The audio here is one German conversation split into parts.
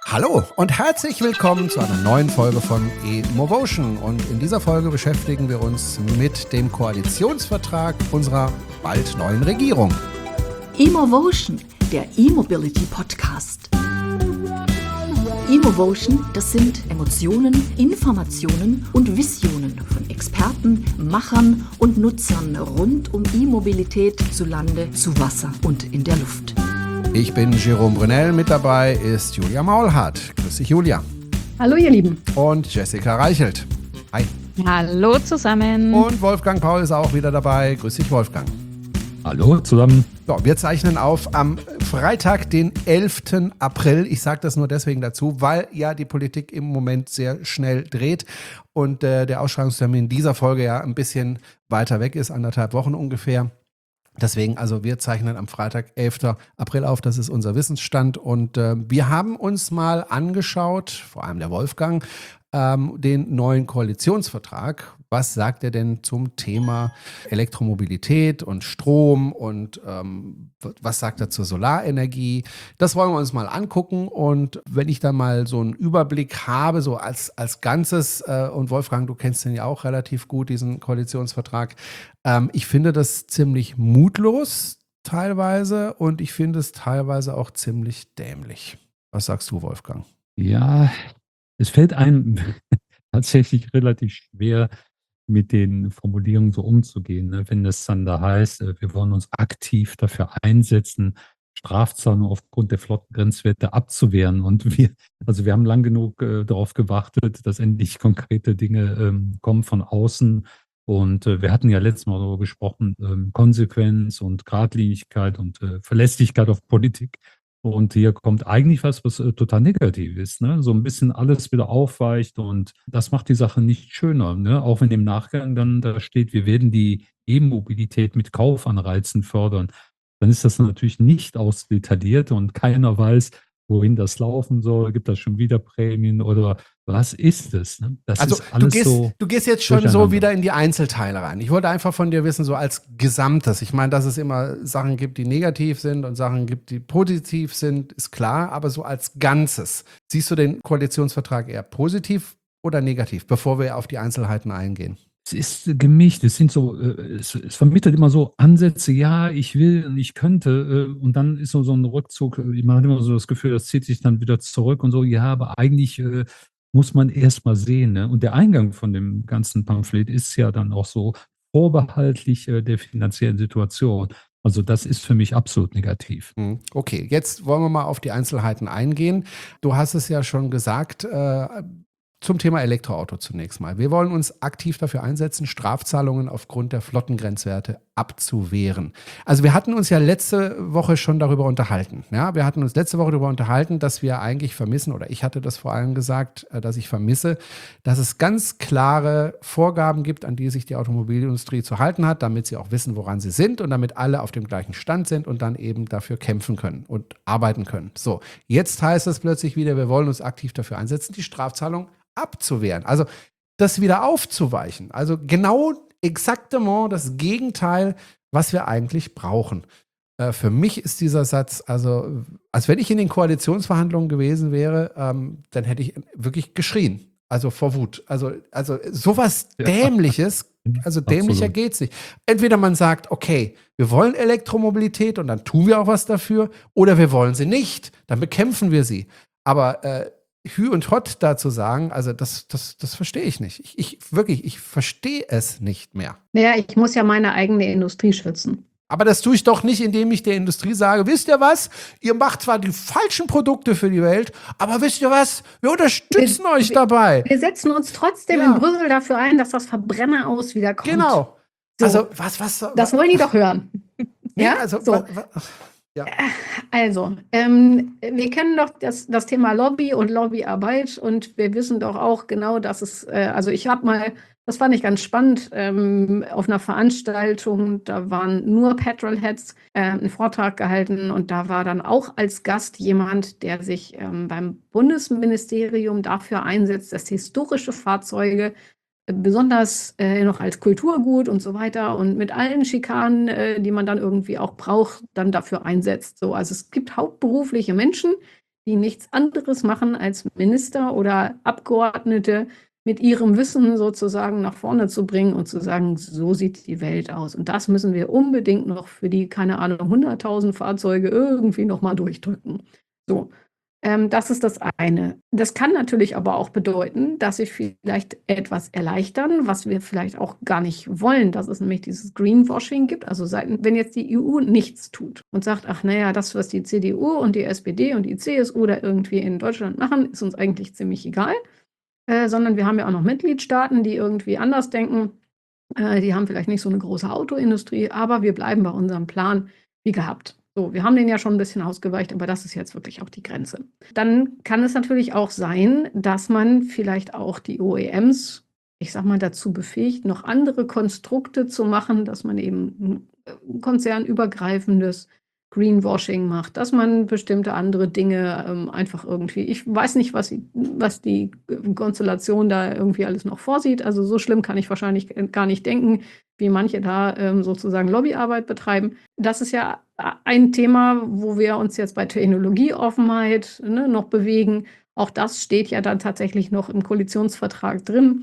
Hallo und herzlich willkommen zu einer neuen Folge von eMovotion. Und in dieser Folge beschäftigen wir uns mit dem Koalitionsvertrag unserer bald neuen Regierung. eMovotion, der E-Mobility-Podcast. eMovotion, das sind Emotionen, Informationen und Visionen von Experten, Machern und Nutzern rund um E-Mobilität zu Lande, zu Wasser und in der Luft. Ich bin Jerome Brunel, mit dabei ist Julia Maulhardt. Grüß dich, Julia. Hallo ihr Lieben. Und Jessica Reichelt. Hi. Hallo zusammen. Und Wolfgang Paul ist auch wieder dabei. Grüß dich, Wolfgang. Hallo zusammen. So, wir zeichnen auf am Freitag, den 11. April. Ich sage das nur deswegen dazu, weil ja die Politik im Moment sehr schnell dreht und der Ausschreibungstermin dieser Folge ja ein bisschen weiter weg ist, 1,5 Wochen ungefähr. Deswegen, also wir zeichnen am Freitag, 11. April auf, das ist unser Wissensstand. Und wir haben uns mal angeschaut, vor allem der Wolfgang, den neuen Koalitionsvertrag. Was sagt er denn zum Thema Elektromobilität und Strom und was sagt er zur Solarenergie? Das wollen wir uns mal angucken. Und wenn ich dann mal so einen Überblick habe, so als Ganzes, und Wolfgang, du kennst den ja auch relativ gut, diesen Koalitionsvertrag, ich finde das ziemlich mutlos teilweise und ich finde es teilweise auch ziemlich dämlich. Was sagst du, Wolfgang? Ja, es fällt einem tatsächlich relativ schwer, mit den Formulierungen so umzugehen, ne? Wenn es dann da heißt, wir wollen uns aktiv dafür einsetzen, Strafzahlungen aufgrund der Flottengrenzwerte abzuwehren. Und wir haben lang genug darauf gewartet, dass endlich konkrete Dinge kommen von außen. Und wir hatten ja letztes Mal darüber gesprochen, Konsequenz und Geradlinigkeit und Verlässlichkeit auf Politik. Und hier kommt eigentlich was total negativ ist, ne? So ein bisschen alles wieder aufweicht und das macht die Sache nicht schöner, ne? Auch wenn im Nachgang dann da steht, wir werden die E-Mobilität mit Kaufanreizen fördern, dann ist das natürlich nicht ausdetailliert und keiner weiß, wohin das laufen soll. Gibt das schon wieder Prämien oder was ist es, ne? Das Also ist alles so du gehst jetzt schon so durcheinander. wieder in die Einzelteile rein. Ich wollte einfach von dir wissen, so als Gesamtes. Ich meine, dass es immer Sachen gibt, die negativ sind und Sachen gibt, die positiv sind, ist klar. Aber so als Ganzes, siehst du den Koalitionsvertrag eher positiv oder negativ, bevor wir auf die Einzelheiten eingehen? Es ist gemischt. Es sind so, es vermittelt immer so Ansätze, ja, ich will und ich könnte, und dann ist so ein Rückzug. Man hat immer so das Gefühl, das zieht sich dann wieder zurück und so, ja, aber eigentlich muss man erst mal sehen, ne? Und der Eingang von dem ganzen Pamphlet ist ja dann auch so vorbehaltlich der finanziellen Situation. Also das ist für mich absolut negativ. Okay, jetzt wollen wir mal auf die Einzelheiten eingehen. Du hast es ja schon gesagt, zum Thema Elektroauto zunächst mal. Wir wollen uns aktiv dafür einsetzen, Strafzahlungen aufgrund der Flottengrenzwerte abzuwehren. Also wir hatten uns ja letzte Woche schon darüber unterhalten. Ja, wir hatten uns letzte Woche darüber unterhalten, dass wir eigentlich vermissen, oder ich hatte das vor allem gesagt, dass ich vermisse, dass es ganz klare Vorgaben gibt, an die sich die Automobilindustrie zu halten hat, damit sie auch wissen, woran sie sind und damit alle auf dem gleichen Stand sind und dann eben dafür kämpfen können und arbeiten können. So, jetzt heißt es plötzlich wieder, wir wollen uns aktiv dafür einsetzen, die Strafzahlung abzuwehren. Also das wieder aufzuweichen. Also genau exaktement das Gegenteil, was wir eigentlich brauchen. Für mich ist dieser Satz, also als wenn ich in den Koalitionsverhandlungen gewesen wäre, dann hätte ich wirklich geschrien. Also vor Wut. Also sowas Dämliches, also dämlicher geht's nicht. Entweder man sagt, okay, wir wollen Elektromobilität und dann tun wir auch was dafür, oder wir wollen sie nicht, dann bekämpfen wir sie. Aber Hü und Hott dazu sagen, also das verstehe ich nicht. Ich verstehe es nicht mehr. Naja, ich muss ja meine eigene Industrie schützen. Aber das tue ich doch nicht, indem ich der Industrie sage, wisst ihr was, ihr macht zwar die falschen Produkte für die Welt, aber wisst ihr was, wir unterstützen euch dabei. Wir setzen uns trotzdem in Brüssel dafür ein, dass das Verbrenner aus wieder kommt. Genau. So, also was das wollen die doch hören. ja, Ja, also so. Ja. Also, wir kennen doch das Thema Lobby und Lobbyarbeit und wir wissen doch auch genau, dass es, also ich habe mal, das fand ich ganz spannend, auf einer Veranstaltung, da waren nur Petrolheads, einen Vortrag gehalten und da war dann auch als Gast jemand, der sich beim Bundesministerium dafür einsetzt, dass historische Fahrzeuge besonders noch als Kulturgut und so weiter und mit allen Schikanen, die man dann irgendwie auch braucht, dann dafür einsetzt. So, also es gibt hauptberufliche Menschen, die nichts anderes machen als Minister oder Abgeordnete mit ihrem Wissen sozusagen nach vorne zu bringen und zu sagen, so sieht die Welt aus. Und das müssen wir unbedingt noch für die, keine Ahnung, 100.000 Fahrzeuge irgendwie nochmal durchdrücken. So, das ist das eine. Das kann natürlich aber auch bedeuten, dass sie vielleicht etwas erleichtern, was wir vielleicht auch gar nicht wollen, dass es nämlich dieses Greenwashing gibt. Also wenn jetzt die EU nichts tut und sagt, ach naja, das, was die CDU und die SPD und die CSU da irgendwie in Deutschland machen, ist uns eigentlich ziemlich egal. Sondern wir haben ja auch noch Mitgliedstaaten, die irgendwie anders denken. Die haben vielleicht nicht so eine große Autoindustrie, aber wir bleiben bei unserem Plan wie gehabt. So, wir haben den ja schon ein bisschen ausgeweicht, aber das ist jetzt wirklich auch die Grenze. Dann kann es natürlich auch sein, dass man vielleicht auch die OEMs, ich sag mal, dazu befähigt, noch andere Konstrukte zu machen, dass man eben ein konzernübergreifendes Greenwashing macht, dass man bestimmte andere Dinge einfach irgendwie, ich weiß nicht, was die Konstellation da irgendwie alles noch vorsieht. Also so schlimm kann ich wahrscheinlich gar nicht denken, wie manche da sozusagen Lobbyarbeit betreiben. Das ist ja ein Thema, wo wir uns jetzt bei Technologieoffenheit noch bewegen. Auch das steht ja dann tatsächlich noch im Koalitionsvertrag drin.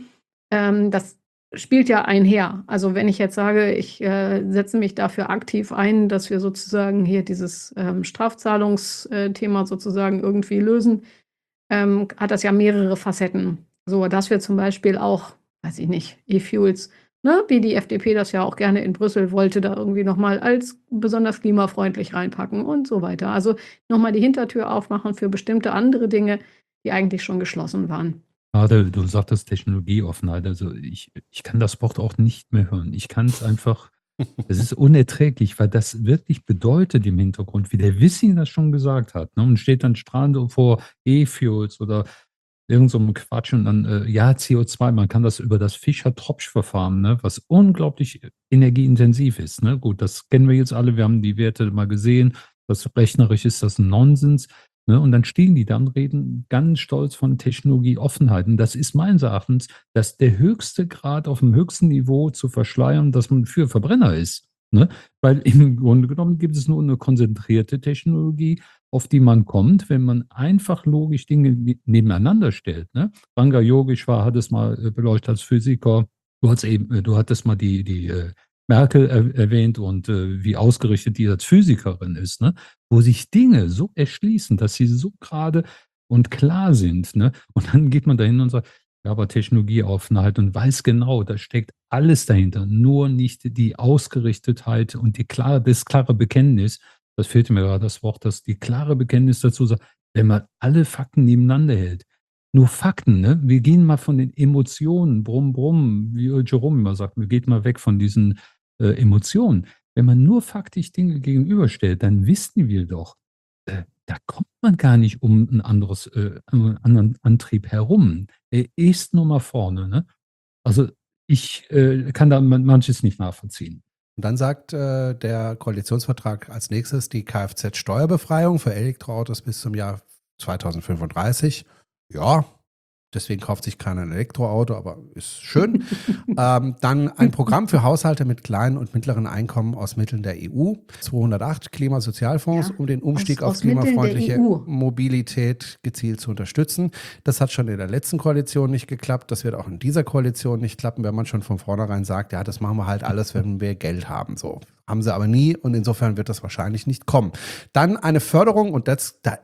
Das spielt ja einher. Also wenn ich jetzt sage, ich setze mich dafür aktiv ein, dass wir sozusagen hier dieses Strafzahlungsthema sozusagen irgendwie lösen, hat das ja mehrere Facetten. So, dass wir zum Beispiel auch, weiß ich nicht, E-Fuels, ne, wie die FDP das ja auch gerne in Brüssel wollte, da irgendwie nochmal als besonders klimafreundlich reinpacken und so weiter. Also nochmal die Hintertür aufmachen für bestimmte andere Dinge, die eigentlich schon geschlossen waren. Gerade du sagtest Technologieoffenheit, also ich kann das Wort auch nicht mehr hören. Ich kann es einfach, es ist unerträglich, weil das wirklich bedeutet im Hintergrund, wie der Wissing das schon gesagt hat, ne, und steht dann strahlend vor E-Fuels oder irgend so einem Quatsch und dann, ja, CO2, man kann das über das Fischer-Tropsch-Verfahren, ne, was unglaublich energieintensiv ist. Ne? Gut, das kennen wir jetzt alle, wir haben die Werte mal gesehen, das rechnerisch ist das Nonsens. Ne? Und dann stehen die da und reden ganz stolz von Technologieoffenheit. Und das ist meines Erachtens der höchste Grad auf dem höchsten Niveau zu verschleiern, dass man für Verbrenner ist. Ne? Weil im Grunde genommen gibt es nur eine konzentrierte Technologie, auf die man kommt, wenn man einfach logisch Dinge nebeneinander stellt. Ne? Ranga Yogeshwar hat es mal beleuchtet als Physiker. Du hattest mal die Merkel erwähnt und wie ausgerichtet die als Physikerin ist, ne? Wo sich Dinge so erschließen, dass sie so gerade und klar sind. Ne? Und dann geht man dahin und sagt, ja, aber Technologieoffenheit und weiß genau, da steckt alles dahinter, nur nicht die Ausgerichtetheit und das klare Bekenntnis. Das fehlt mir gerade das Wort, dass die klare Bekenntnis dazu sagt, wenn man alle Fakten nebeneinander hält. Nur Fakten, ne? Wir gehen mal von den Emotionen, brumm, brumm, wie Jerome immer sagt, wir gehen mal weg von diesen Emotionen. Wenn man nur faktisch Dinge gegenüberstellt, dann wissen wir doch, da kommt man gar nicht um einen anderen Antrieb herum. Er ist nur mal vorne. Ne? Also ich kann da manches nicht nachvollziehen. Und dann sagt der Koalitionsvertrag als nächstes die Kfz-Steuerbefreiung für Elektroautos bis zum Jahr 2035. Ja, deswegen kauft sich keiner ein Elektroauto, aber ist schön. Dann ein Programm für Haushalte mit kleinen und mittleren Einkommen aus Mitteln der EU. 208 Klimasozialfonds, Ja, um den Umstieg auf Mitteln der klimafreundliche EU. Mobilität gezielt zu unterstützen. Das hat schon in der letzten Koalition nicht geklappt. Das wird auch in dieser Koalition nicht klappen, wenn man schon von vornherein sagt, ja, das machen wir halt alles, wenn wir Geld haben. So. Haben sie aber nie und insofern wird das wahrscheinlich nicht kommen. Dann eine Förderung und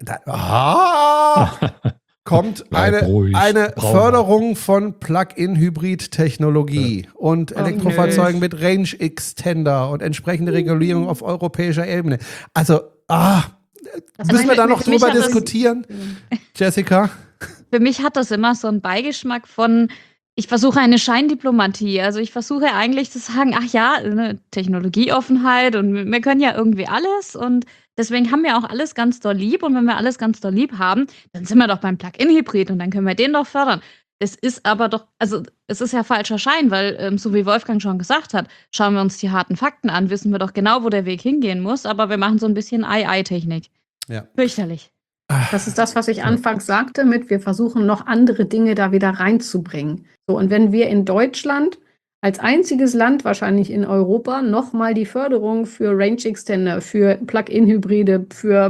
kommt eine Förderung von Plug-in-Hybrid-Technologie und Elektrofahrzeugen mit Range-Extender und entsprechende Regulierung auf europäischer Ebene. Also, müssen wir da noch drüber diskutieren, Jessica? Für mich hat das immer so einen Beigeschmack von, ich versuche eine Scheindiplomatie. Also ich versuche eigentlich zu sagen, ach ja, eine Technologieoffenheit und wir können ja irgendwie alles und deswegen haben wir auch alles ganz doll lieb und wenn wir alles ganz doll lieb haben, dann sind wir doch beim Plug-in-Hybrid und dann können wir den doch fördern. Es ist aber doch, also es ist ja falscher Schein, weil so wie Wolfgang schon gesagt hat, schauen wir uns die harten Fakten an, wissen wir doch genau, wo der Weg hingehen muss, aber wir machen so ein bisschen Ei-Ei-Technik. Ja. Fürchterlich. Das ist das, was ich anfangs sagte, wir versuchen noch andere Dinge da wieder reinzubringen. So, und wenn wir in Deutschland als einziges Land wahrscheinlich in Europa nochmal die Förderung für Range Extender, für Plug-in-Hybride, für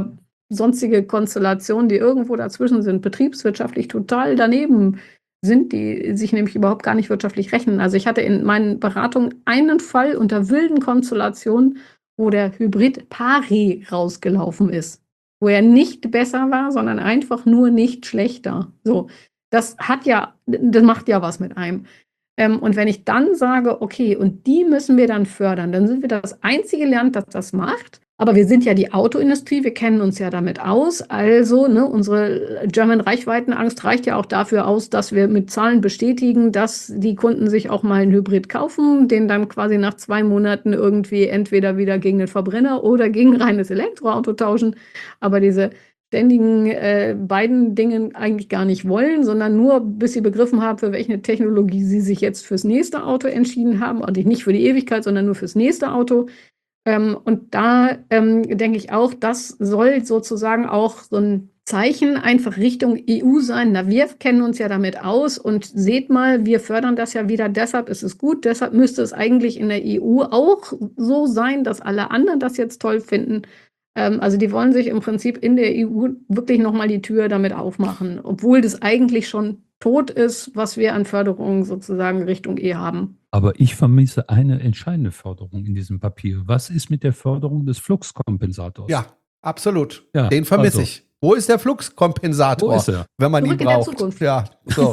sonstige Konstellationen, die irgendwo dazwischen sind, betriebswirtschaftlich total daneben sind, die sich nämlich überhaupt gar nicht wirtschaftlich rechnen. Also ich hatte in meinen Beratungen einen Fall unter wilden Konstellationen, wo der Hybrid pari rausgelaufen ist, wo er nicht besser war, sondern einfach nur nicht schlechter. So, das macht ja was mit einem. Und wenn ich dann sage, okay, und die müssen wir dann fördern, dann sind wir das einzige Land, das das macht. Aber wir sind ja die Autoindustrie, wir kennen uns ja damit aus. Also unsere German Reichweitenangst reicht ja auch dafür aus, dass wir mit Zahlen bestätigen, dass die Kunden sich auch mal einen Hybrid kaufen, den dann quasi nach 2 Monaten irgendwie entweder wieder gegen den Verbrenner oder gegen ein reines Elektroauto tauschen. Aber diese ständigen beiden Dingen eigentlich gar nicht wollen, sondern nur, bis sie begriffen haben, für welche Technologie sie sich jetzt fürs nächste Auto entschieden haben. Und nicht für die Ewigkeit, sondern nur fürs nächste Auto. Und da denke ich auch, das soll sozusagen auch so ein Zeichen einfach Richtung EU sein. Na, wir kennen uns ja damit aus und seht mal, wir fördern das ja wieder, deshalb ist es gut, deshalb müsste es eigentlich in der EU auch so sein, dass alle anderen das jetzt toll finden. Also die wollen sich im Prinzip in der EU wirklich nochmal die Tür damit aufmachen, obwohl das eigentlich schon tot ist, was wir an Förderungen sozusagen Richtung E haben. Aber ich vermisse eine entscheidende Förderung in diesem Papier. Was ist mit der Förderung des Fluxkompensators? Ja, absolut. Ja, Den vermisse also. ich. Wo ist der Fluxkompensator? Wo ist er? Wenn man ihn Zurück in der braucht. Zukunft. Ja, so.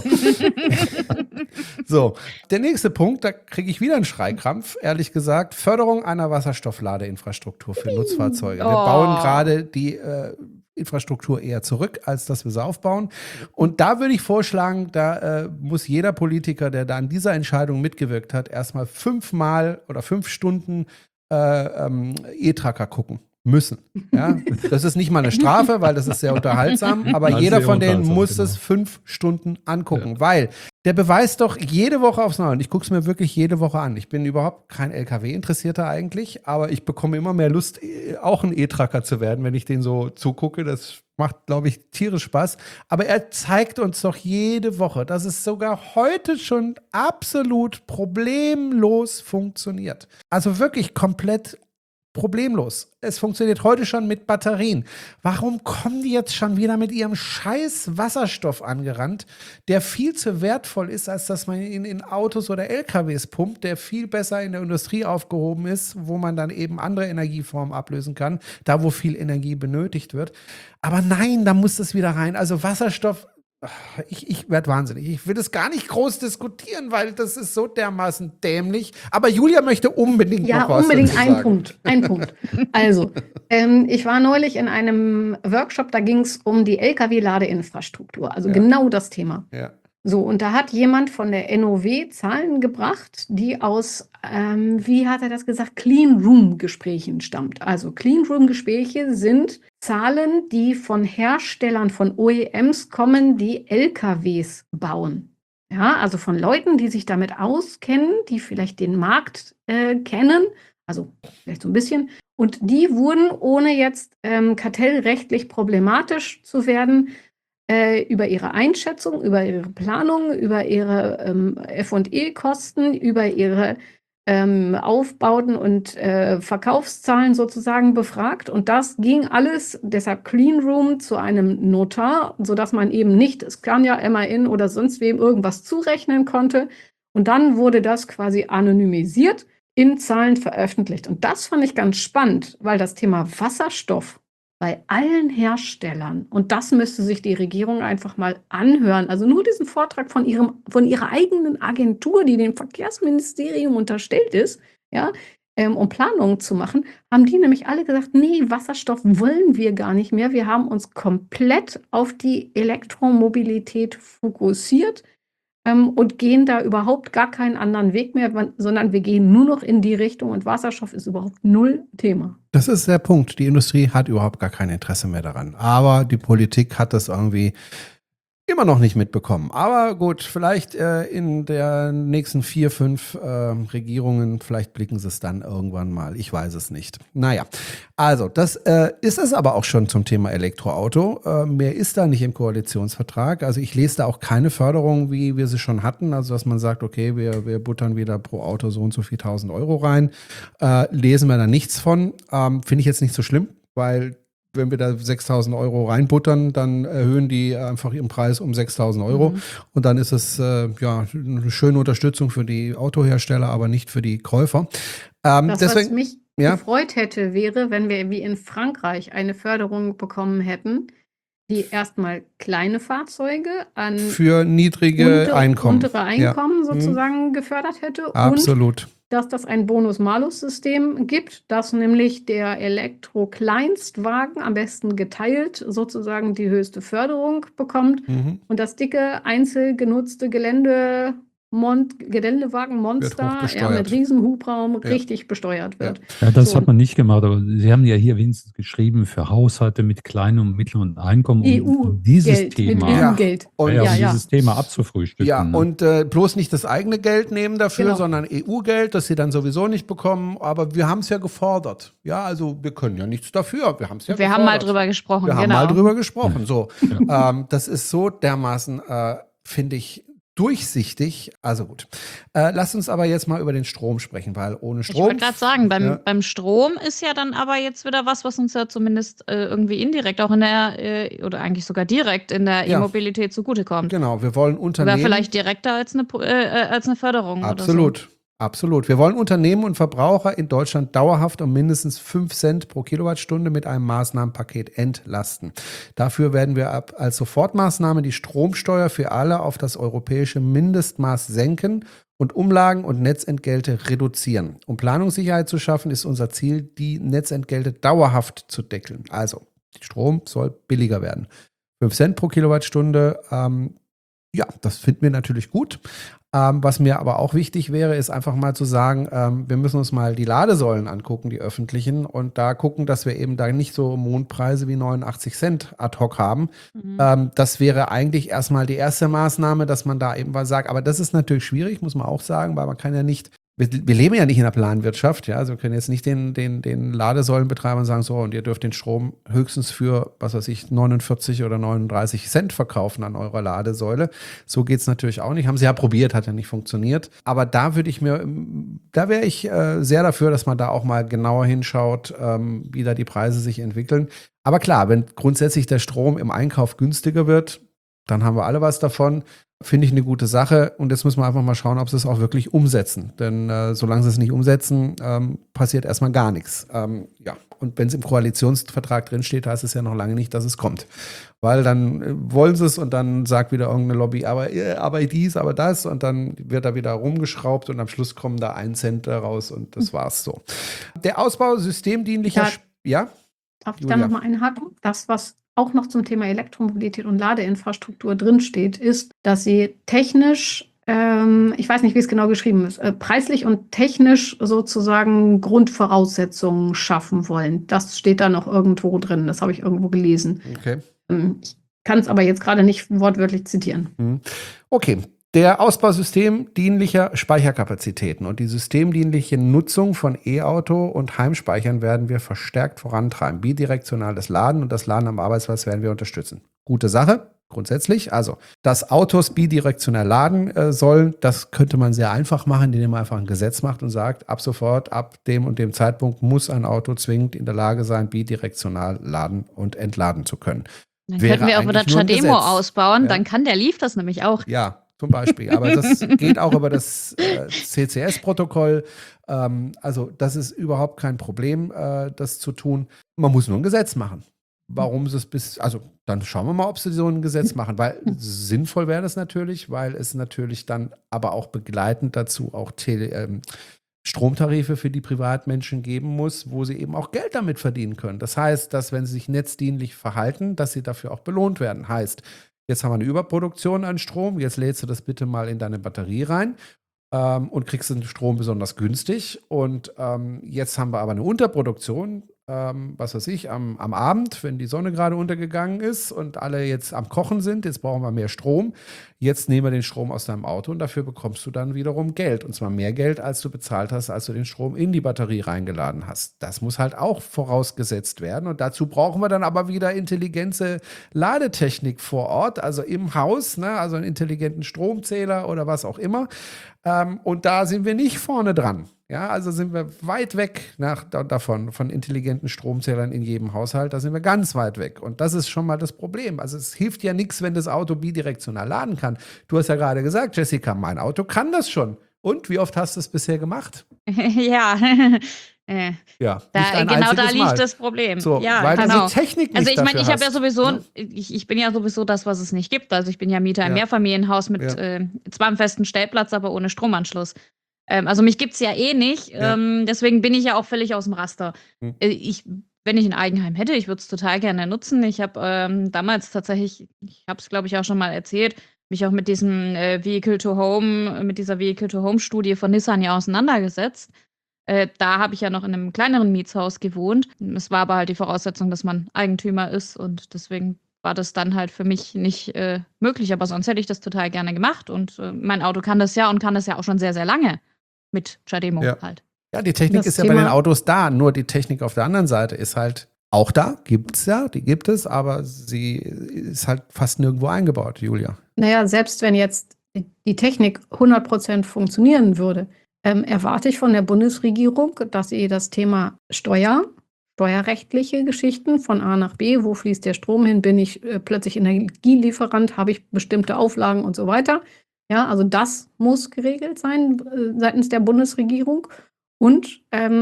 So, der nächste Punkt, da kriege ich wieder einen Schreikrampf, ehrlich gesagt. Förderung einer Wasserstoffladeinfrastruktur für Nutzfahrzeuge. Wir bauen gerade die Infrastruktur eher zurück, als dass wir sie aufbauen. Und da würde ich vorschlagen, da muss jeder Politiker, der da an dieser Entscheidung mitgewirkt hat, erstmal 5 Stunden E-Tracker gucken müssen. Ja? Das ist nicht mal eine Strafe, weil das ist sehr unterhaltsam, aber Ja, jeder sehr von denen unterhaltsam, muss genau. es 5 Stunden angucken, weil der beweist doch jede Woche aufs Neue, und ich gucke es mir wirklich jede Woche an. Ich bin überhaupt kein LKW-Interessierter eigentlich, aber ich bekomme immer mehr Lust, auch ein E-Tracker zu werden, wenn ich den so zugucke. Das macht, glaube ich, tierisch Spaß. Aber er zeigt uns doch jede Woche, dass es sogar heute schon absolut problemlos funktioniert. Also wirklich komplett problemlos. Es funktioniert heute schon mit Batterien. Warum kommen die jetzt schon wieder mit ihrem scheiß Wasserstoff angerannt, der viel zu wertvoll ist, als dass man ihn in Autos oder LKWs pumpt, der viel besser in der Industrie aufgehoben ist, wo man dann eben andere Energieformen ablösen kann, da wo viel Energie benötigt wird. Aber nein, da muss das wieder rein. Also Wasserstoff, ich werde wahnsinnig. Ich will das gar nicht groß diskutieren, weil das ist so dermaßen dämlich. Aber Julia möchte unbedingt noch was dazu sagen. Ein Punkt. Also, ich war neulich in einem Workshop, da ging es um die Lkw-Ladeinfrastruktur. Also genau das Thema. Ja. So, und da hat jemand von der NOW Zahlen gebracht, die aus, wie hat er das gesagt, Clean Room Gesprächen stammt. Also Clean Room Gespräche sind Zahlen, die von Herstellern, von OEMs kommen, die LKWs bauen. Ja, also von Leuten, die sich damit auskennen, die vielleicht den Markt kennen, also vielleicht so ein bisschen. Und die wurden, ohne jetzt kartellrechtlich problematisch zu werden, über ihre Einschätzung, über ihre Planung, über ihre F&E-Kosten, über ihre Aufbauten und Verkaufszahlen sozusagen befragt. Und das ging alles, deshalb Clean Room, zu einem Notar, sodass man eben nicht Scania, MAN oder sonst wem irgendwas zurechnen konnte. Und dann wurde das quasi anonymisiert in Zahlen veröffentlicht. Und das fand ich ganz spannend, weil das Thema Wasserstoff bei allen Herstellern, und das müsste sich die Regierung einfach mal anhören, also nur diesen Vortrag von ihrer eigenen Agentur, die dem Verkehrsministerium unterstellt ist, ja, um Planungen zu machen, haben die nämlich alle gesagt, nee, Wasserstoff wollen wir gar nicht mehr. Wir haben uns komplett auf die Elektromobilität fokussiert und gehen da überhaupt gar keinen anderen Weg mehr, sondern wir gehen nur noch in die Richtung, und Wasserstoff ist überhaupt null Thema. Das ist der Punkt. Die Industrie hat überhaupt gar kein Interesse mehr daran. Aber die Politik hat das irgendwie immer noch nicht mitbekommen. Aber gut, vielleicht in der nächsten 4, 5 Regierungen, vielleicht blicken sie es dann irgendwann mal. Ich weiß es nicht. Naja, also das ist es aber auch schon zum Thema Elektroauto. Mehr ist da nicht im Koalitionsvertrag. Also ich lese da auch keine Förderung, wie wir sie schon hatten. Also dass man sagt, okay, wir buttern wieder pro Auto so und so viel 1.000 € rein. Lesen wir da nichts von. Finde ich jetzt nicht so schlimm, weil wenn wir da 6.000 Euro reinbuttern, dann erhöhen die einfach ihren Preis um 6.000 Euro. Und dann ist es eine schöne Unterstützung für die Autohersteller, aber nicht für die Käufer. Was mich gefreut hätte, wäre, wenn wir wie in Frankreich eine Förderung bekommen hätten, die erstmal kleine Fahrzeuge an für niedrige untere Einkommen sozusagen gefördert hätte. Absolut. Und dass das ein Bonus-Malus-System gibt, dass nämlich der Elektro-Kleinstwagen am besten geteilt sozusagen die höchste Förderung bekommt und das dicke, einzelgenutzte Geländewagen-Monster mit Riesenhubraum richtig besteuert wird. Ja, das hat man nicht gemacht, aber Sie haben ja hier wenigstens geschrieben für Haushalte mit kleinem und mittleren Einkommen, um dieses Thema dieses Thema abzufrühstücken. Ja, und bloß nicht das eigene Geld nehmen dafür, sondern EU-Geld, das sie dann sowieso nicht bekommen. Aber wir haben es ja gefordert. Ja, also wir können ja nichts dafür. Wir haben es ja gefordert. Wir haben mal drüber gesprochen. Wir haben mal drüber gesprochen. So, das ist so dermaßen, finde ich, durchsichtig. Also gut. Lasst uns aber jetzt mal über den Strom sprechen, weil ohne Strom... Ich wollte gerade sagen, beim Strom ist ja dann aber jetzt wieder was uns ja zumindest irgendwie indirekt auch in der, oder eigentlich sogar direkt in der E-Mobilität zugutekommt. Genau, wir wollen Unternehmen... Oder vielleicht direkter als eine Förderung Absolut. oder so. Absolut. Wir wollen Unternehmen und Verbraucher in Deutschland dauerhaft um mindestens 5 Cent pro Kilowattstunde mit einem Maßnahmenpaket entlasten. Dafür werden wir als Sofortmaßnahme die Stromsteuer für alle auf das europäische Mindestmaß senken und Umlagen und Netzentgelte reduzieren. Um Planungssicherheit zu schaffen, ist unser Ziel, die Netzentgelte dauerhaft zu deckeln. Also, Strom soll billiger werden. 5 Cent pro Kilowattstunde, das finden wir natürlich gut. Was mir aber auch wichtig wäre, ist einfach mal zu sagen, wir müssen uns mal die Ladesäulen angucken, die öffentlichen, und da gucken, dass wir eben da nicht so Mondpreise wie 89 Cent ad hoc haben. Das wäre eigentlich erstmal die erste Maßnahme, dass man da eben was sagt. Aber das ist natürlich schwierig, muss man auch sagen, weil man kann ja nicht, wir leben ja nicht in der Planwirtschaft, ja, also wir können jetzt nicht den Ladesäulenbetreibern sagen, so, und ihr dürft den Strom höchstens für, 49 oder 39 Cent verkaufen an eurer Ladesäule. So geht es natürlich auch nicht. Haben sie ja probiert, hat ja nicht funktioniert. Aber da wäre ich sehr dafür, dass man da auch mal genauer hinschaut, wie da die Preise sich entwickeln. Aber klar, wenn grundsätzlich der Strom im Einkauf günstiger wird, dann haben wir alle was davon. Finde ich eine gute Sache, und jetzt müssen wir einfach mal schauen, ob sie es auch wirklich umsetzen. Denn solange sie es nicht umsetzen, passiert erstmal gar nichts. Und wenn es im Koalitionsvertrag drinsteht, heißt es ja noch lange nicht, dass es kommt. Weil dann wollen sie es und dann sagt wieder irgendeine Lobby, aber dies, aber das, und dann wird da wieder rumgeschraubt und am Schluss kommen da 1 Cent raus und das war's so. Der Ausbau systemdienlicher... Darf ich da nochmal einhaken? Das, was auch noch zum Thema Elektromobilität und Ladeinfrastruktur drinsteht, ist, dass sie technisch, ich weiß nicht, wie es genau geschrieben ist, preislich und technisch sozusagen Grundvoraussetzungen schaffen wollen. Das steht da noch irgendwo drin, das habe ich irgendwo gelesen. Okay. Ich kann es aber jetzt gerade nicht wortwörtlich zitieren. Okay. Der Ausbau systemdienlicher Speicherkapazitäten und die systemdienliche Nutzung von E-Auto und Heimspeichern werden wir verstärkt vorantreiben. Bidirektionales Laden und das Laden am Arbeitsplatz werden wir unterstützen. Gute Sache, grundsätzlich. Also, dass Autos bidirektional laden sollen, das könnte man sehr einfach machen, indem man einfach ein Gesetz macht und sagt, ab sofort, ab dem und dem Zeitpunkt muss ein Auto zwingend in der Lage sein, bidirektional laden und entladen zu können. Dann könnten wir auch wieder CHAdeMO ausbauen, dann kann der Leaf das nämlich auch. Ja, zum Beispiel. Aber das geht auch über das CCS-Protokoll. Also das ist überhaupt kein Problem, das zu tun. Man muss nur ein Gesetz machen. Warum sie dann schauen wir mal, ob sie so ein Gesetz machen. Weil sinnvoll wäre das natürlich, weil es natürlich dann aber auch begleitend dazu auch Stromtarife für die Privatmenschen geben muss, wo sie eben auch Geld damit verdienen können. Das heißt, dass wenn sie sich netzdienlich verhalten, dass sie dafür auch belohnt werden. Heißt, jetzt haben wir eine Überproduktion an Strom, jetzt lädst du das bitte mal in deine Batterie rein und kriegst den Strom besonders günstig. Und jetzt haben wir aber eine Unterproduktion, was weiß ich, am Abend, wenn die Sonne gerade untergegangen ist und alle jetzt am Kochen sind, jetzt brauchen wir mehr Strom. Jetzt nehmen wir den Strom aus deinem Auto und dafür bekommst du dann wiederum Geld. Und zwar mehr Geld, als du bezahlt hast, als du den Strom in die Batterie reingeladen hast. Das muss halt auch vorausgesetzt werden. Und dazu brauchen wir dann aber wieder intelligente Ladetechnik vor Ort, also im Haus, ne? Also einen intelligenten Stromzähler oder was auch immer. Und da sind wir nicht vorne dran. Ja, also sind wir weit weg davon, von intelligenten Stromzählern in jedem Haushalt. Da sind wir ganz weit weg. Und das ist schon mal das Problem. Also es hilft ja nichts, wenn das Auto bidirektional laden kann. Du hast ja gerade gesagt, Jessica, mein Auto kann das schon. Und wie oft hast du es bisher gemacht? Ja. Ja, genau da liegt das Problem. So, ja, weil genau. die Technik nicht also ich meine, ich habe ja hast, sowieso, ne? ich bin ja sowieso das, was es nicht gibt. Also ich bin ja Mieter im Ja. Mehrfamilienhaus mit zwar einem festen Stellplatz, aber ohne Stromanschluss. Also mich gibt's ja eh nicht. Ja. Deswegen bin ich ja auch völlig aus dem Raster. Hm. Wenn ich ein Eigenheim hätte, ich würde es total gerne nutzen. Ich habe damals tatsächlich, ich habe es glaube ich auch schon mal erzählt, mich auch mit diesem mit dieser Vehicle-to-Home-Studie von Nissan ja auseinandergesetzt. Da habe ich ja noch in einem kleineren Mietshaus gewohnt. Es war aber halt die Voraussetzung, dass man Eigentümer ist und deswegen war das dann halt für mich nicht möglich. Aber sonst hätte ich das total gerne gemacht und mein Auto kann das ja und kann das ja auch schon sehr, sehr lange mit CHAdeMO halt. Ja, die Technik Das ist ja bei den Autos da, nur die Technik auf der anderen Seite ist halt auch da, die gibt es, aber sie ist halt fast nirgendwo eingebaut, Julia. Naja, selbst wenn jetzt die Technik 100% funktionieren würde, erwarte ich von der Bundesregierung, dass sie das Thema steuerrechtliche Geschichten von A nach B, wo fließt der Strom hin, bin ich plötzlich Energielieferant, habe ich bestimmte Auflagen und so weiter. Ja, also das muss geregelt sein seitens der Bundesregierung. Und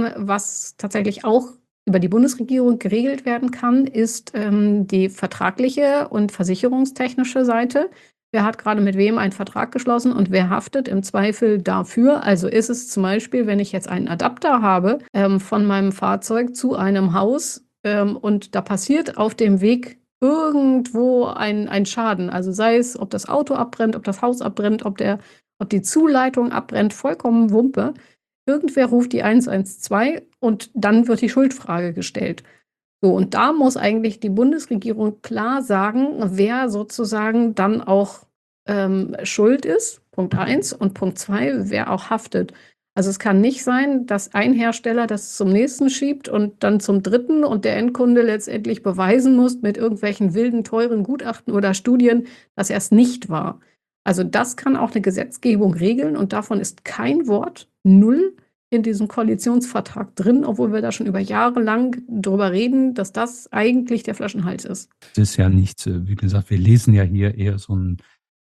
was tatsächlich auch über die Bundesregierung geregelt werden kann, ist die vertragliche und versicherungstechnische Seite. Wer hat gerade mit wem einen Vertrag geschlossen und wer haftet im Zweifel dafür? Also ist es zum Beispiel, wenn ich jetzt einen Adapter habe von meinem Fahrzeug zu einem Haus und da passiert auf dem Weg irgendwo ein Schaden. Also sei es, ob das Auto abbrennt, ob das Haus abbrennt, ob die Zuleitung abbrennt, vollkommen Wumpe. Irgendwer ruft die 112 und dann wird die Schuldfrage gestellt. So, und da muss eigentlich die Bundesregierung klar sagen, wer sozusagen dann auch schuld ist, Punkt 1, und Punkt 2, wer auch haftet. Also es kann nicht sein, dass ein Hersteller das zum nächsten schiebt und dann zum dritten und der Endkunde letztendlich beweisen muss mit irgendwelchen wilden, teuren Gutachten oder Studien, dass er es nicht war. Also das kann auch eine Gesetzgebung regeln und davon ist kein Wort, null, in diesem Koalitionsvertrag drin, obwohl wir da schon über Jahre lang drüber reden, dass das eigentlich der Flaschenhals ist. Das ist ja nichts, wie gesagt, wir lesen ja hier eher so ein,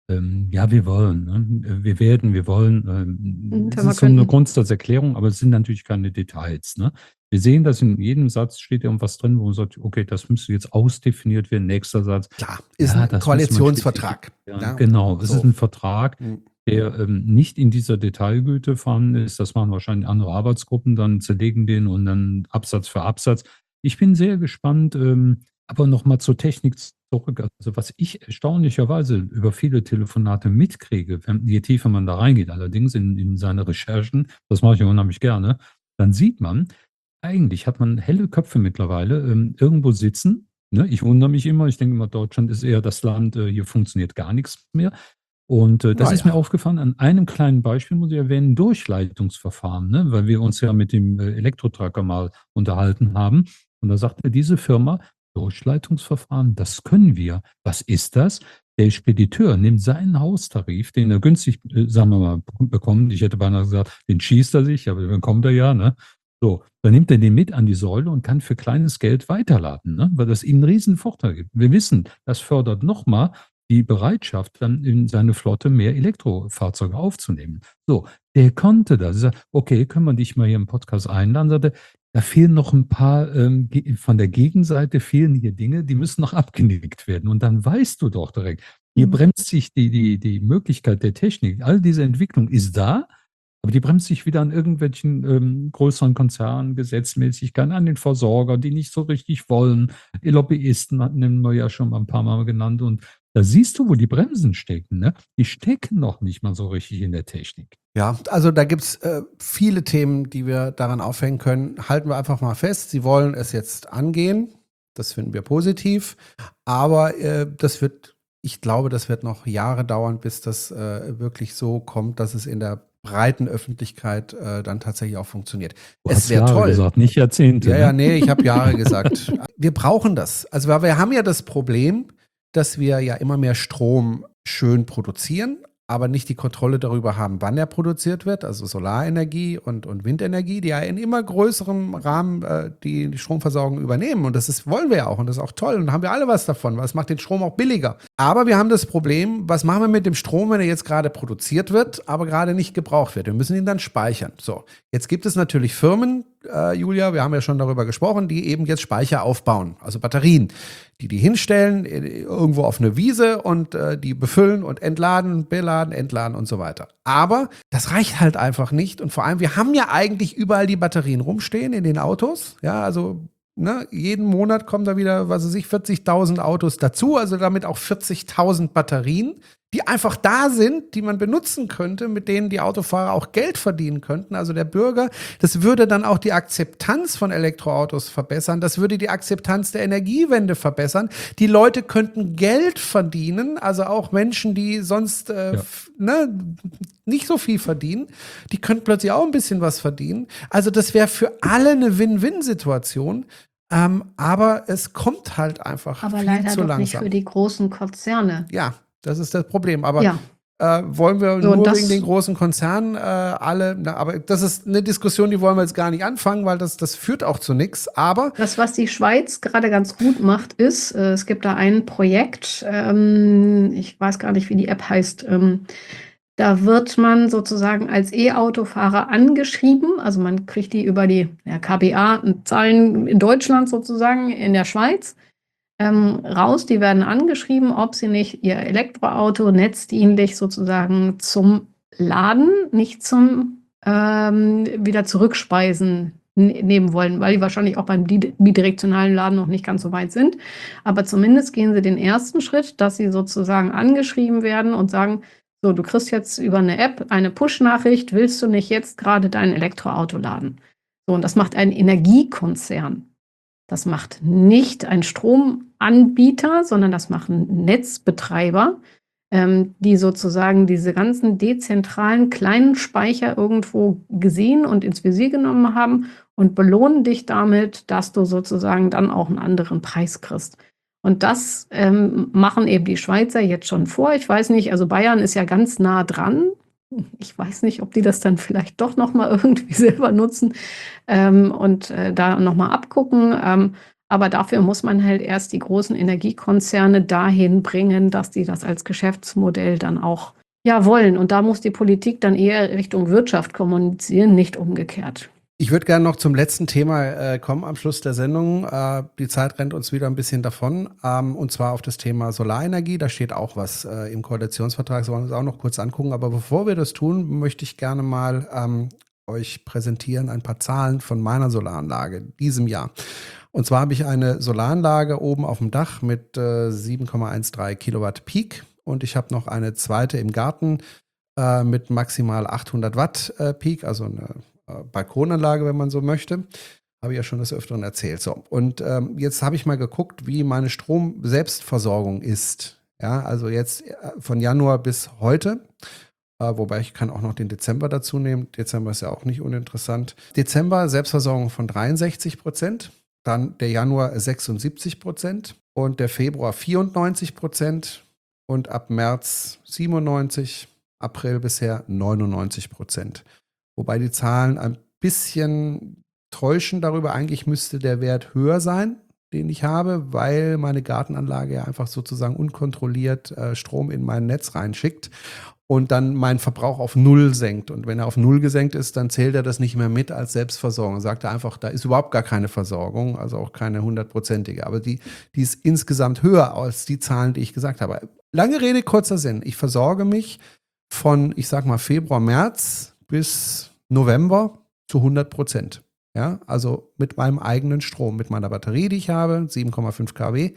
ja, wir wollen, ne? Wir wollen. Das ist so eine Grundsatzerklärung, aber es sind natürlich keine Details. Ne? Wir sehen, dass in jedem Satz steht irgendwas drin, wo man sagt, okay, das müsste jetzt ausdefiniert werden. Nächster Satz. Klar, ist ein Koalitionsvertrag. Ja, genau, es ist ein Vertrag, der nicht in dieser Detailgüte vorhanden ist. Das machen wahrscheinlich andere Arbeitsgruppen, dann zerlegen den und dann Absatz für Absatz. Ich bin sehr gespannt, aber nochmal zur Technik zurück. Also was ich erstaunlicherweise über viele Telefonate mitkriege, je tiefer man da reingeht, allerdings in seine Recherchen, das mache ich unheimlich gerne, dann sieht man, eigentlich hat man helle Köpfe mittlerweile irgendwo sitzen. Ne? Ich wundere mich immer, ich denke immer, Deutschland ist eher das Land, hier funktioniert gar nichts mehr. Und das ist mir aufgefallen, an einem kleinen Beispiel muss ich erwähnen, Durchleitungsverfahren, ne? Weil wir uns ja mit dem Elektrotracker mal unterhalten haben. Und da sagte diese Firma, Durchleitungsverfahren, das können wir. Was ist das? Der Spediteur nimmt seinen Haustarif, den er günstig, sagen wir mal, bekommt. Ich hätte beinahe gesagt, den schießt er sich, aber dann kommt er ja, ne? So, dann nimmt er den mit an die Säule und kann für kleines Geld weiterladen, ne? Weil das ihm einen riesen Vorteil gibt. Wir wissen, das fördert nochmal die Bereitschaft, dann in seine Flotte mehr Elektrofahrzeuge aufzunehmen. So, der konnte das. Er sagt, okay, können wir dich mal hier im Podcast einladen? Sagte, da fehlen noch ein paar, von der Gegenseite fehlen hier Dinge, die müssen noch abgenickt werden. Und dann weißt du doch direkt, hier bremst sich die Möglichkeit der Technik. All diese Entwicklung ist da, aber die bremst sich wieder an irgendwelchen größeren Konzernen, Gesetzmäßigkeiten, an den Versorger, die nicht so richtig wollen. Die Lobbyisten hatten wir ja schon mal ein paar Mal genannt. Und da siehst du, wo die Bremsen stecken. Ne? Die stecken noch nicht mal so richtig in der Technik. Ja, also da gibt es viele Themen, die wir daran aufhängen können. Halten wir einfach mal fest, Sie wollen es jetzt angehen. Das finden wir positiv. Aber ich glaube, das wird noch Jahre dauern, bis das wirklich so kommt, dass es in der breiten Öffentlichkeit dann tatsächlich auch funktioniert. Es wäre toll. Gesagt, nicht Jahrzehnte. Ja, nee, ich habe Jahre gesagt. Wir brauchen das. Also wir haben ja das Problem, dass wir ja immer mehr Strom schön produzieren, aber nicht die Kontrolle darüber haben, wann er produziert wird, also Solarenergie und Windenergie, die ja in immer größerem Rahmen die Stromversorgung übernehmen. Und wollen wir ja auch und das ist auch toll und da haben wir alle was davon, weil es macht den Strom auch billiger. Aber wir haben das Problem, was machen wir mit dem Strom, wenn er jetzt gerade produziert wird, aber gerade nicht gebraucht wird? Wir müssen ihn dann speichern. So, jetzt gibt es natürlich Firmen, Julia, wir haben ja schon darüber gesprochen, die eben jetzt Speicher aufbauen, also Batterien, die hinstellen irgendwo auf eine Wiese und die befüllen und entladen, beladen, entladen und so weiter. Aber das reicht halt einfach nicht und vor allem, wir haben ja eigentlich überall die Batterien rumstehen in den Autos, ja, also jeden Monat kommen da wieder, 40.000 Autos dazu, also damit auch 40.000 Batterien, die einfach da sind, die man benutzen könnte, mit denen die Autofahrer auch Geld verdienen könnten. Also der Bürger, das würde dann auch die Akzeptanz von Elektroautos verbessern, das würde die Akzeptanz der Energiewende verbessern. Die Leute könnten Geld verdienen, also auch Menschen, die sonst nicht so viel verdienen, die könnten plötzlich auch ein bisschen was verdienen. Also das wäre für alle eine Win-Win-Situation. Aber es kommt halt einfach Aber viel leider zu doch langsam. nicht für die großen Konzerne. Ja, das ist das Problem. Aber Ja. wollen wir So, nur das- wegen den großen Konzernen alle, aber das ist eine Diskussion, die wollen wir jetzt gar nicht anfangen, weil das führt auch zu nichts. Aber Das, was die Schweiz gerade ganz gut macht, ist, es gibt da ein Projekt, ich weiß gar nicht, wie die App heißt, da wird man sozusagen als E-Autofahrer angeschrieben, also man kriegt die über die KBA-Zahlen in Deutschland sozusagen, in der Schweiz, raus, die werden angeschrieben, ob sie nicht ihr Elektroauto netzdienlich sozusagen zum Laden, nicht zum wieder zurückspeisen nehmen wollen, weil die wahrscheinlich auch beim bidirektionalen Laden noch nicht ganz so weit sind. Aber zumindest gehen sie den ersten Schritt, dass sie sozusagen angeschrieben werden und sagen, so, du kriegst jetzt über eine App eine Push-Nachricht, willst du nicht jetzt gerade dein Elektroauto laden? So, und das macht ein Energiekonzern. Das macht nicht ein Stromanbieter, sondern das machen Netzbetreiber, die sozusagen diese ganzen dezentralen kleinen Speicher irgendwo gesehen und ins Visier genommen haben und belohnen dich damit, dass du sozusagen dann auch einen anderen Preis kriegst. Und das machen eben die Schweizer jetzt schon vor. Ich weiß nicht, also Bayern ist ja ganz nah dran. Ich weiß nicht, ob die das dann vielleicht doch noch mal irgendwie selber nutzen und da noch mal abgucken. Aber dafür muss man halt erst die großen Energiekonzerne dahin bringen, dass die das als Geschäftsmodell dann auch wollen. Und da muss die Politik dann eher Richtung Wirtschaft kommunizieren, nicht umgekehrt. ich würde gerne noch zum letzten Thema kommen am Schluss der Sendung. Die Zeit rennt uns wieder ein bisschen davon. Und zwar auf das Thema Solarenergie. Da steht auch was im Koalitionsvertrag. Das wollen wir uns auch noch kurz angucken. Aber bevor wir das tun, möchte ich gerne mal euch präsentieren ein paar Zahlen von meiner Solaranlage diesem Jahr. Und zwar habe ich eine Solaranlage oben auf dem Dach mit 7,13 Kilowatt Peak. Und ich habe noch eine zweite im Garten mit maximal 800 Watt Peak, also eine Balkonanlage, wenn man so möchte. Habe ich ja schon des Öfteren erzählt. So, und jetzt habe ich mal geguckt, wie meine Stromselbstversorgung ist. Ja, also jetzt von Januar bis heute. Wobei ich kann auch noch den Dezember dazu nehmen. Dezember ist ja auch nicht uninteressant. Dezember Selbstversorgung von 63%. Dann der Januar 76% und der Februar 94% und ab März 97%, April bisher 99%. Wobei die Zahlen ein bisschen täuschen darüber. Eigentlich müsste der Wert höher sein, den ich habe, weil meine Gartenanlage ja einfach sozusagen unkontrolliert Strom in mein Netz reinschickt und dann meinen Verbrauch auf Null senkt. Und wenn er auf Null gesenkt ist, dann zählt er das nicht mehr mit als Selbstversorgung. Sagt er einfach, da ist überhaupt gar keine Versorgung, also auch keine 100%ige. Aber die ist insgesamt höher als die Zahlen, die ich gesagt habe. Lange Rede, kurzer Sinn. Ich versorge mich von, ich sag mal, Februar, März bis November zu 100%. Ja, also mit meinem eigenen Strom, mit meiner Batterie, die ich habe, 7,5 kW,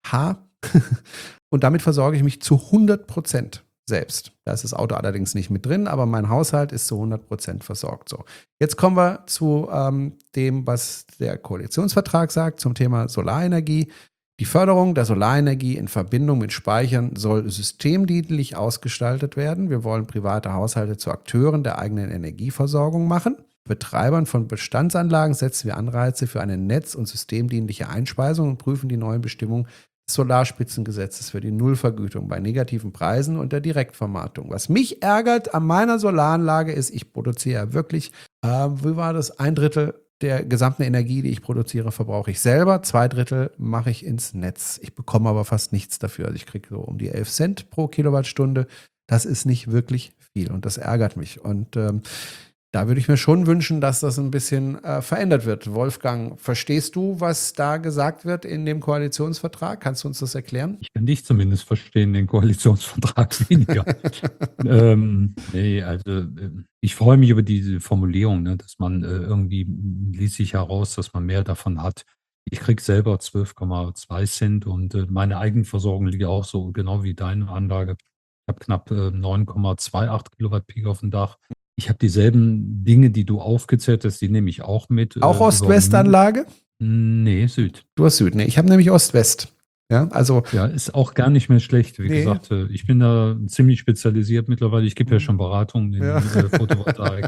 und damit versorge ich mich zu 100% selbst. Da ist das Auto allerdings nicht mit drin, aber mein Haushalt ist zu 100% versorgt. So, jetzt kommen wir zu dem, was der Koalitionsvertrag sagt zum Thema Solarenergie. Die Förderung der Solarenergie in Verbindung mit Speichern soll systemdienlich ausgestaltet werden. Wir wollen private Haushalte zu Akteuren der eigenen Energieversorgung machen. Betreibern von Bestandsanlagen setzen wir Anreize für eine netz- und systemdienliche Einspeisung und prüfen die neuen Bestimmungen Solarspitzengesetzes für die Nullvergütung bei negativen Preisen und der Direktvermarktung. Was mich ärgert an meiner Solaranlage ist, ich produziere ja wirklich, wie war das, 1/3 der gesamten Energie, die ich produziere, verbrauche ich selber, 2/3 mache ich ins Netz. Ich bekomme aber fast nichts dafür. Also ich kriege so um die 11 Cent pro Kilowattstunde. Das ist nicht wirklich viel und das ärgert mich. Und da würde ich mir schon wünschen, dass das ein bisschen verändert wird. Wolfgang, verstehst du, was da gesagt wird in dem Koalitionsvertrag? Kannst du uns das erklären? Ich kann dich zumindest verstehen, den Koalitionsvertrag weniger. Nee, also ich freue mich über diese Formulierung, ne, dass man irgendwie ließ sich heraus, dass man mehr davon hat. Ich kriege selber 12,2 Cent und meine Eigenversorgung liegt auch so genau wie deine Anlage. Ich habe knapp 9,28 Kilowatt Peak auf dem Dach. Ich habe dieselben Dinge, die du aufgezählt hast, die nehme ich auch mit. Auch Ost-West-Anlage? Nee, Süd. Du hast Süd. Nee, ich habe nämlich Ost-West. Ja, also. Ja, ist auch gar nicht mehr schlecht. Wie gesagt, ich bin da ziemlich spezialisiert mittlerweile. Ich gebe ja schon Beratungen in Photovoltaik.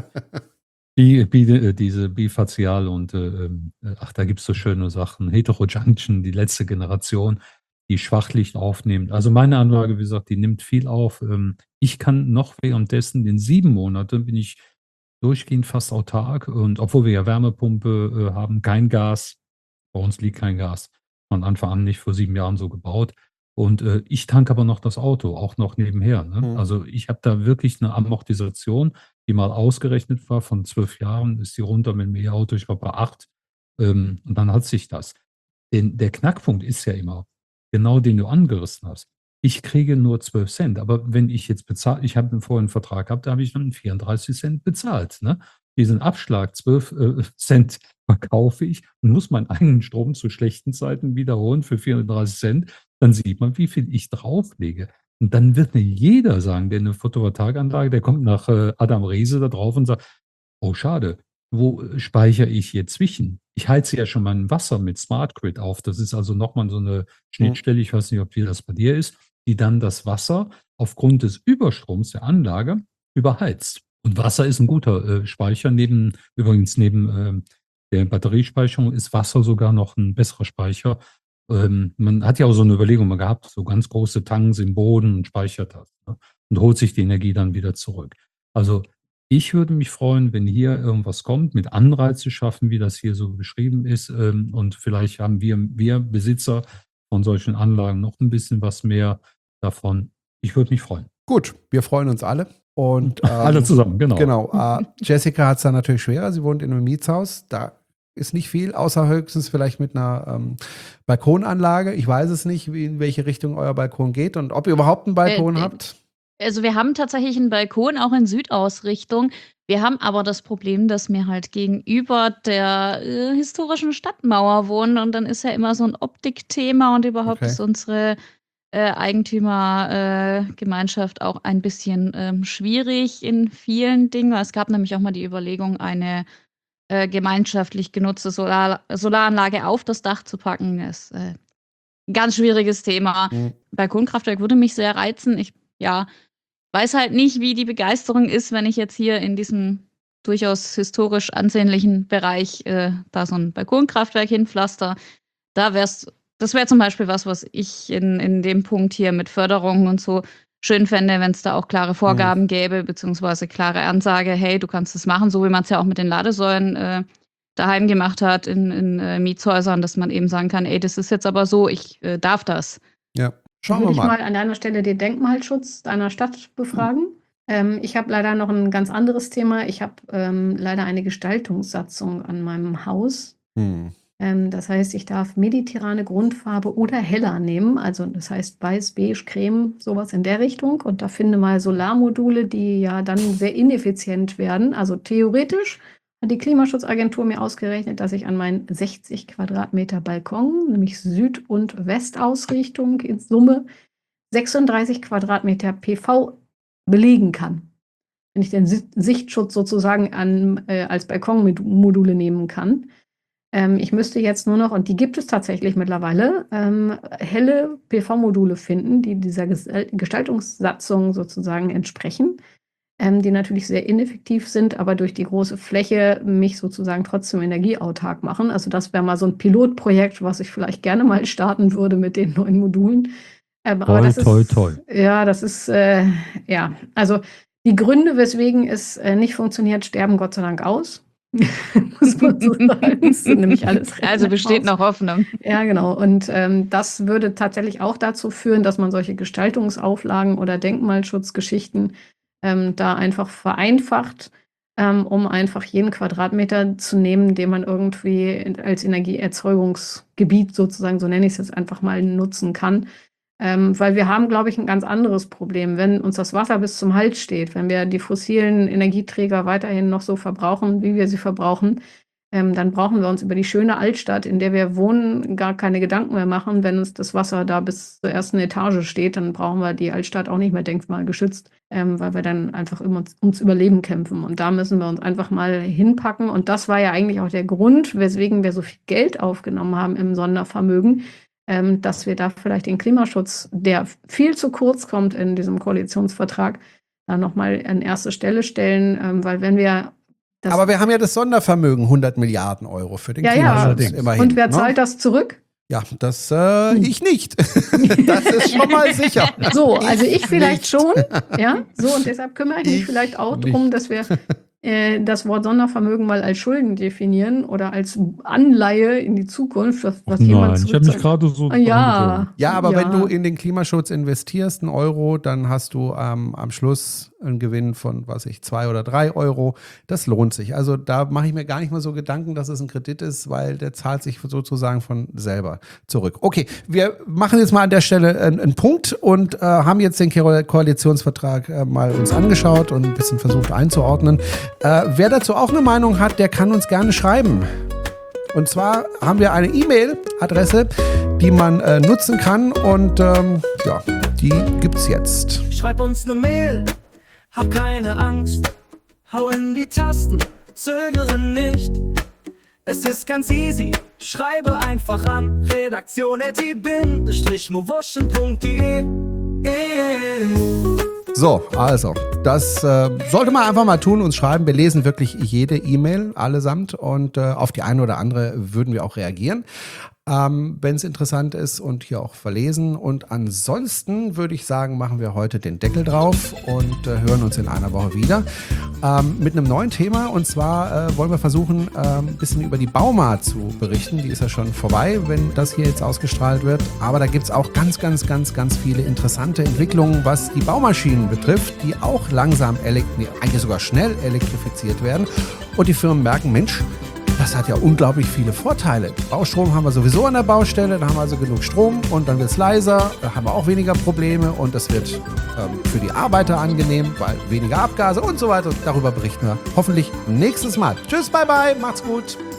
Diese Bifazial und da gibt es so schöne Sachen. Heterojunction, die letzte Generation, die Schwachlicht aufnimmt. Also meine Anlage, wie gesagt, die nimmt viel auf. Ich kann noch währenddessen, in 7 Monaten bin ich durchgehend fast autark. Und obwohl wir ja Wärmepumpe haben, kein Gas. Bei uns liegt kein Gas. Von Anfang an nicht, vor 7 Jahren so gebaut. Und ich tanke aber noch das Auto, auch noch nebenher. Ne? Also ich habe da wirklich eine Amortisation, die mal ausgerechnet war, von 12 Jahren ist die runter mit dem E-Auto, ich glaube bei 8. Und dann hat sich das. Der Knackpunkt ist ja immer, genau den du angerissen hast. Ich kriege nur 12 Cent, aber wenn ich jetzt bezahle, ich habe vorhin einen Vertrag gehabt, da habe ich dann 34 Cent bezahlt. Ne? Diesen Abschlag, 12 Cent verkaufe ich und muss meinen eigenen Strom zu schlechten Zeiten wiederholen für 34 Cent, dann sieht man, wie viel ich drauflege. Und dann wird mir jeder sagen, der eine Photovoltaikanlage, der kommt nach Adam Riese da drauf und sagt, oh schade, wo speichere ich hier zwischen? Ich heize ja schon mein Wasser mit Smart Grid auf. Das ist also nochmal so eine Schnittstelle, ich weiß nicht, ob das bei dir ist, die dann das Wasser aufgrund des Überstroms der Anlage überheizt. Und Wasser ist ein guter Speicher. Übrigens neben der Batteriespeicherung ist Wasser sogar noch ein besserer Speicher. Man hat ja auch so eine Überlegung mal gehabt, so ganz große Tanks im Boden und speichert das, ne? Und holt sich die Energie dann wieder zurück. Also ich würde mich freuen, wenn hier irgendwas kommt, mit Anreize schaffen, wie das hier so beschrieben ist. Und vielleicht haben wir Besitzer von solchen Anlagen noch ein bisschen was mehr davon. Ich würde mich freuen. Gut, wir freuen uns alle. Und, alle zusammen, genau. Genau. Jessica hat es dann natürlich schwerer. Sie wohnt in einem Mietshaus. Da ist nicht viel, außer höchstens vielleicht mit einer Balkonanlage. Ich weiß es nicht, in welche Richtung euer Balkon geht und ob ihr überhaupt einen Balkon habt. Also wir haben tatsächlich einen Balkon, auch in Südausrichtung. Wir haben aber das Problem, dass wir halt gegenüber der historischen Stadtmauer wohnen und dann ist ja immer so ein Optikthema und überhaupt ist unsere Eigentümergemeinschaft auch ein bisschen schwierig in vielen Dingen. Es gab nämlich auch mal die Überlegung, eine gemeinschaftlich genutzte Solaranlage auf das Dach zu packen. Das ist ein ganz schwieriges Thema. Balkonkraftwerk würde mich sehr reizen. Ich weiß halt nicht, wie die Begeisterung ist, wenn ich jetzt hier in diesem durchaus historisch ansehnlichen Bereich da so ein Balkonkraftwerk hinpflaster. Das wäre zum Beispiel was ich in dem Punkt hier mit Förderung und so schön fände, wenn es da auch klare Vorgaben gäbe, beziehungsweise klare Ansage, hey, du kannst das machen, so wie man es ja auch mit den Ladesäulen daheim gemacht hat in Mietshäusern, dass man eben sagen kann, ey, das ist jetzt aber so, ich darf das. Ja, schauen wir Würde mal. ich mal an deiner Stelle den Denkmalschutz deiner Stadt befragen. Ich habe leider noch ein ganz anderes Thema. Ich habe leider eine Gestaltungssatzung an meinem Haus. Das heißt, ich darf mediterrane Grundfarbe oder heller nehmen. Also das heißt weiß, beige, creme, sowas in der Richtung. Und da finde mal Solarmodule, die ja dann sehr ineffizient werden. Also theoretisch hat die Klimaschutzagentur mir ausgerechnet, dass ich an meinen 60 Quadratmeter Balkon, nämlich Süd- und Westausrichtung in Summe 36 Quadratmeter PV belegen kann. Wenn ich den Sichtschutz sozusagen als Balkonmodule nehmen kann. Ich müsste jetzt nur noch, und die gibt es tatsächlich mittlerweile, helle PV-Module finden, die dieser Gestaltungssatzung sozusagen entsprechen. die natürlich sehr ineffektiv sind, aber durch die große Fläche mich sozusagen trotzdem energieautark machen. Also das wäre mal so ein Pilotprojekt, was ich vielleicht gerne mal starten würde mit den neuen Modulen. Aber das Toll. Ja, das ist, ja, also die Gründe, weswegen es nicht funktioniert, sterben Gott sei Dank aus. Muss man so sagen. Das ist nämlich alles Also besteht noch Hoffnung. Ja, genau. Und das würde tatsächlich auch dazu führen, dass man solche Gestaltungsauflagen oder Denkmalschutzgeschichten da einfach vereinfacht, um einfach jeden Quadratmeter zu nehmen, den man irgendwie als Energieerzeugungsgebiet sozusagen, so nenne ich es jetzt einfach mal, nutzen kann. Weil wir haben, glaube ich, ein ganz anderes Problem. Wenn uns das Wasser bis zum Hals steht, wenn wir die fossilen Energieträger weiterhin noch so verbrauchen, wie wir sie verbrauchen, dann brauchen wir uns über die schöne Altstadt, in der wir wohnen, gar keine Gedanken mehr machen. Wenn uns das Wasser da bis zur ersten Etage steht, dann brauchen wir die Altstadt auch nicht mehr denkmalgeschützt, weil wir dann einfach ums Überleben kämpfen. Und da müssen wir uns einfach mal hinpacken. Und das war ja eigentlich auch der Grund, weswegen wir so viel Geld aufgenommen haben im Sondervermögen, dass wir da vielleicht den Klimaschutz, der viel zu kurz kommt in diesem Koalitionsvertrag, da nochmal an erste Stelle stellen, weil wenn wir aber wir haben ja das Sondervermögen, 100 Milliarden Euro für den Klimaschutz immerhin. Und wer zahlt das zurück? Ja, das ich nicht. Das ist schon mal sicher. So, also ich vielleicht schon. Ja, so, und deshalb kümmere ich mich vielleicht auch darum, dass wir das Wort Sondervermögen mal als Schulden definieren oder als Anleihe in die Zukunft. Was jemand ich habe mich gerade so. Ja, aber wenn du in den Klimaschutz investierst, 1 Euro, dann hast du am Schluss einen Gewinn von, 2 oder 3 Euro. Das lohnt sich. Also da mache ich mir gar nicht mal so Gedanken, dass es ein Kredit ist, weil der zahlt sich sozusagen von selber zurück. Okay, wir machen jetzt mal an der Stelle einen Punkt und haben jetzt den Koalitionsvertrag mal uns angeschaut und ein bisschen versucht einzuordnen. Wer dazu auch eine Meinung hat, der kann uns gerne schreiben. Und zwar haben wir eine E-Mail-Adresse, die man nutzen kann und die gibt's jetzt. Schreib uns eine Mail, hab keine Angst, hau in die Tasten, zögere nicht. Es ist ganz easy, schreibe einfach an redaktion@i-mowoschen.de. So, also, das sollte man einfach mal tun, uns schreiben. Wir lesen wirklich jede E-Mail allesamt und auf die eine oder andere würden wir auch reagieren, wenn es interessant ist und hier auch verlesen. Und ansonsten würde ich sagen, machen wir heute den Deckel drauf und hören uns in einer Woche wieder mit einem neuen Thema. Und zwar wollen wir versuchen, ein bisschen über die Bauma zu berichten. Die ist ja schon vorbei, wenn das hier jetzt ausgestrahlt wird. Aber da gibt es auch ganz viele interessante Entwicklungen, was die Baumaschinen betrifft, die auch langsam, eigentlich sogar schnell elektrifiziert werden. Und die Firmen merken, Mensch, das hat ja unglaublich viele Vorteile. Baustrom haben wir sowieso an der Baustelle, da haben wir also genug Strom und dann wird es leiser, da haben wir auch weniger Probleme und das wird für die Arbeiter angenehm, weil weniger Abgase und so weiter. Darüber berichten wir hoffentlich nächstes Mal. Tschüss, bye bye, macht's gut.